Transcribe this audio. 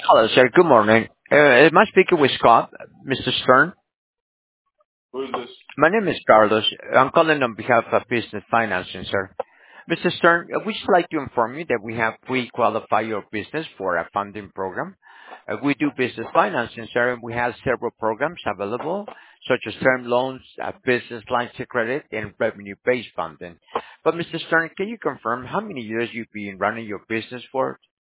Hello, sir. Good morning. Am I speaking with Scott, Mr. Stern? Who's this? My name is Carlos. I'm calling on behalf of Business Financing, sir. Mr. Stern, we'd just like to inform you that we have pre-qualified your business for a funding program. We do business financing, sir, and we have several programs available, such as term loans, business lines of credit, and revenue-based funding. But Mr. Stern, can you confirm how many years you've been running your business for?